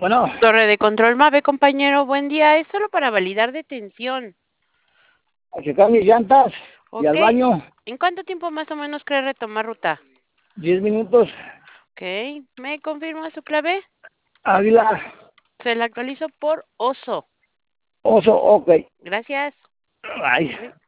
Bueno, Torre de control MAVE, compañero, buen día. Es solo para validar detención. a checar mis llantas y Ok. al baño, ¿En cuánto tiempo más o menos cree retomar ruta? 10 minutos. Ok. ¿Me confirma su clave? Águila, Se la actualizo por oso. oso, ok. Gracias. Ay. Bye.